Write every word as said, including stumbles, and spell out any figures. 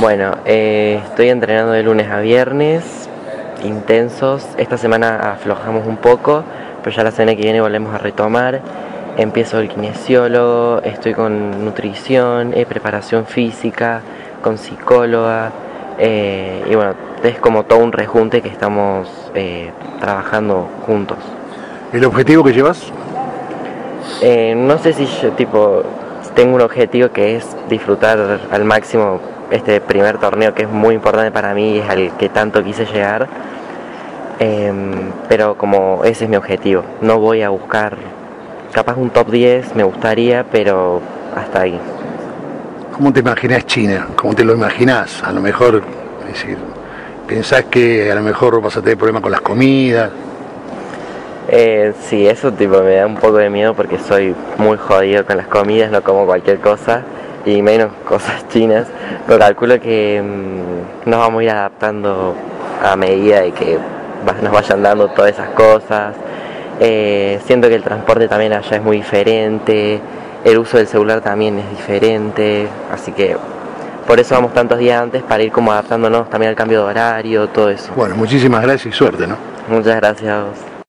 Bueno, eh, estoy entrenando de lunes a viernes, intensos. Esta semana aflojamos un poco, pero ya la semana que viene volvemos a retomar. Empiezo el kinesiólogo, estoy con nutrición, eh, preparación física, con psicóloga. Eh, y bueno, es como todo un rejunte que estamos eh, trabajando juntos. ¿El objetivo que llevas? Eh, no sé si yo tipo tengo un objetivo que es disfrutar al máximo este primer torneo, que es muy importante para mí y es al que tanto quise llegar, eh, pero como ese es mi objetivo, no voy a buscar capaz un top diez, me gustaría, pero hasta ahí. ¿Cómo te imaginas China? ¿Cómo te lo imaginas? A lo mejor, es decir, ¿pensás que a lo mejor vas a tener problemas con las comidas? Eh, sí, eso tipo me da un poco de miedo porque soy muy jodido con las comidas, no como cualquier cosa y menos cosas chinas, pero calculo que mmm, nos vamos a ir adaptando a medida de que nos vayan dando todas esas cosas. Eh, siento que el transporte también allá es muy diferente, el uso del celular también es diferente, así que por eso vamos tantos días antes para ir como adaptándonos también al cambio de horario, todo eso. Bueno, muchísimas gracias y suerte, ¿no? Muchas gracias a vos.